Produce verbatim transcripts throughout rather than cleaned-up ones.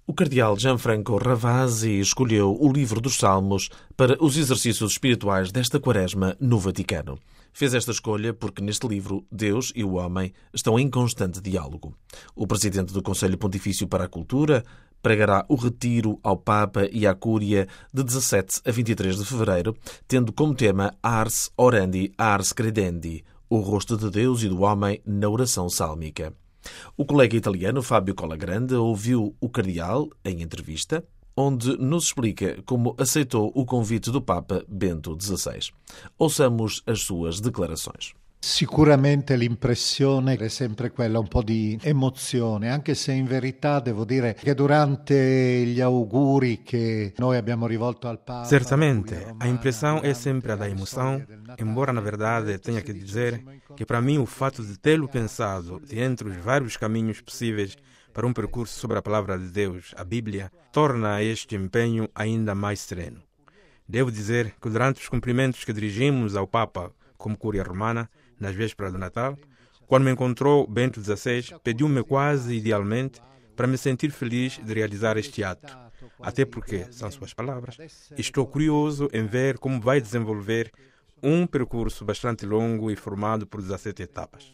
O cardeal Gianfranco Ravasi escolheu o livro dos Salmos para os exercícios espirituais desta quaresma no Vaticano. Fez esta escolha porque neste livro Deus e o homem estão em constante diálogo. O presidente do Conselho Pontifício para a Cultura pregará o retiro ao Papa e à Cúria de dezassete a vinte e três de fevereiro, tendo como tema Ars Orandi, Ars Credendi, o rosto de Deus e do homem na oração sálmica. O colega italiano Fábio Colagrande ouviu o cardeal em entrevista, onde nos explica como aceitou o convite do Papa Bento dezasseis. Ouçamos as suas declarações. Sicuramente l'impressione è sempre quella, un po' di emozione, anche se in verità devo dire che durante gli auguri che noi abbiamo rivolto al Papa... Certamente, a impressão é sempre a da emoção, embora na verdade tenha que dizer que para mim o fato de tê-lo pensado de entre os vários caminhos possíveis para um percurso sobre a palavra de Deus, a Bíblia, torna este empenho ainda mais sereno. Devo dizer que durante os cumprimentos que dirigimos ao Papa como Cúria Romana, nas vésperas do Natal, quando me encontrou Bento dezasseis, pediu-me quase idealmente para me sentir feliz de realizar este ato. Até porque, são suas palavras, estou curioso em ver como vai desenvolver um percurso bastante longo e formado por dezassete etapas.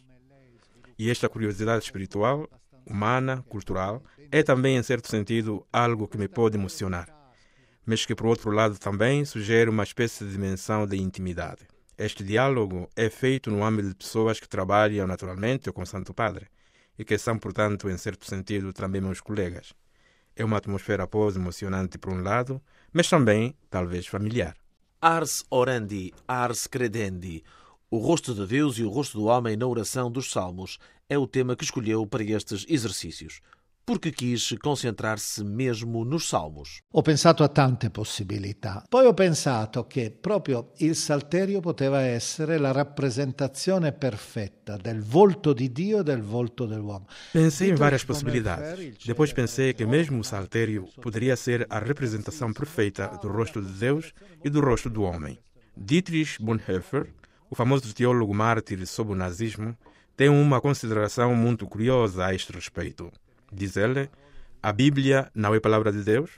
E esta curiosidade espiritual, humana, cultural, é também, em certo sentido, algo que me pode emocionar, mas que, por outro lado, também sugere uma espécie de dimensão de intimidade. Este diálogo é feito no âmbito de pessoas que trabalham naturalmente com o Santo Padre e que são, portanto, em certo sentido, também meus colegas. É uma atmosfera pós-emocionante por um lado, mas também, talvez, familiar. Ars Orandi, Ars Credendi. O rosto de Deus e o rosto do homem na oração dos Salmos é o tema que escolheu para estes exercícios, porque quis concentrar-se mesmo nos Salmos. Ho pensato a tante possibilità. Poi ho pensato che proprio il Salterio poteva essere la rappresentazione perfetta del volto di Dio e del volto dell'uomo. Pensei em várias possibilidades. Depois pensei que mesmo o Saltério poderia ser a representação perfeita do rosto de Deus e do rosto do homem. Dietrich Bonhoeffer, o famoso teólogo mártir sobre o nazismo, tem uma consideração muito curiosa a este respeito. Diz ele, a Bíblia não é palavra de Deus?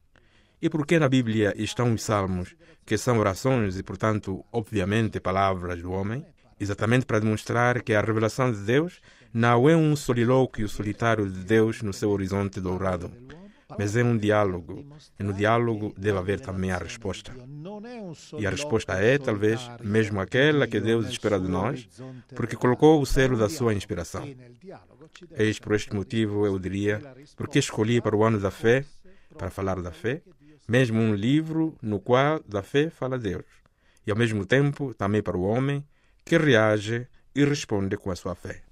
E por que na Bíblia estão os salmos, que são orações e, portanto, obviamente, palavras do homem? Exatamente para demonstrar que a revelação de Deus não é um solilóquio solitário de Deus no seu horizonte dourado, mas é um diálogo, e no diálogo deve haver também a resposta. E a resposta é, talvez, mesmo aquela que Deus espera de nós, porque colocou o selo da sua inspiração. Eis por este motivo, eu diria, porque escolhi para o ano da fé, para falar da fé, mesmo um livro no qual da fé fala Deus, e ao mesmo tempo também para o homem que reage e responde com a sua fé.